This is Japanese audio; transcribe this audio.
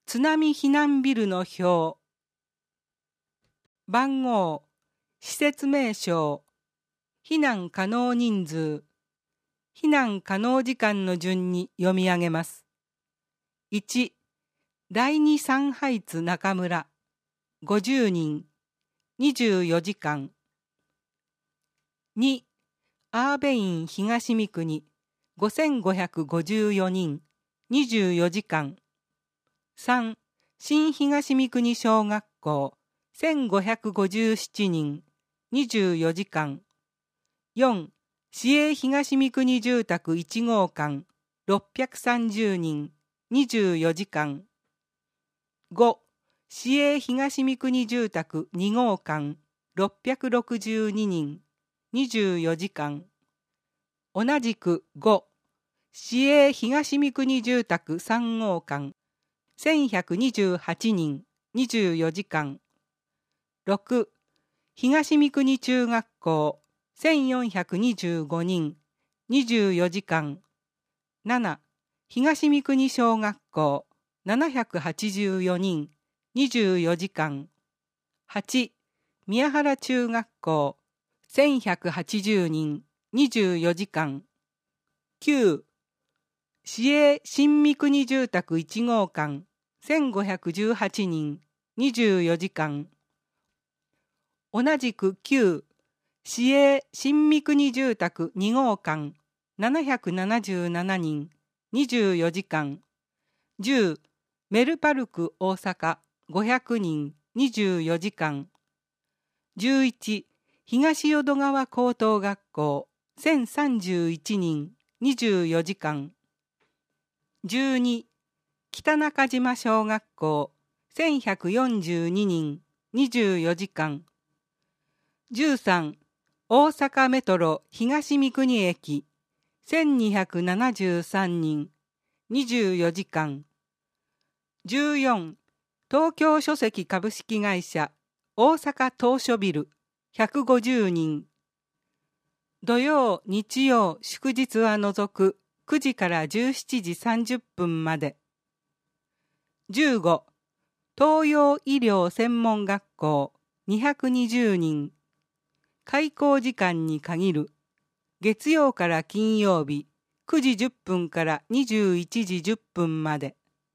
津波避難ビルの表、番号、施設名称、避難可能人数、避難可能時間の順に読み上げます。1、第二三ハイツ中村、50人、24時間。2、アーベイン東三国、5554人、24時間。3、新東三国小学校、1557人、24時間。4、市営東三国住宅1号館、630人、24時間。5、市営東三国住宅2号館、662人、24時間。同じく5、市営東三国住宅3号館、1128人、24時間。6、東三国中学校、1425人、24時間。7、東三国小学校、784人、24時間。8、宮原中学校、1180人、24時間。9、市営新三国住宅1号館、1518人、24時間。同じく9、市営新三国住宅2号館、777人、24時間。10、メルパルク大阪、500人、24時間。11、東淀川高等学校、1031人、24時間。12、北中島小学校、1142人、24時間。13、大阪メトロ東三国駅、1273人、24時間。14、東京書籍株式会社、大阪東書ビル、150人。土曜、日曜、祝日は除く9時から17時30分まで。15、東洋医療専門学校、220人。開校時間に限る。月曜から金曜日、9時10分から21時10分まで。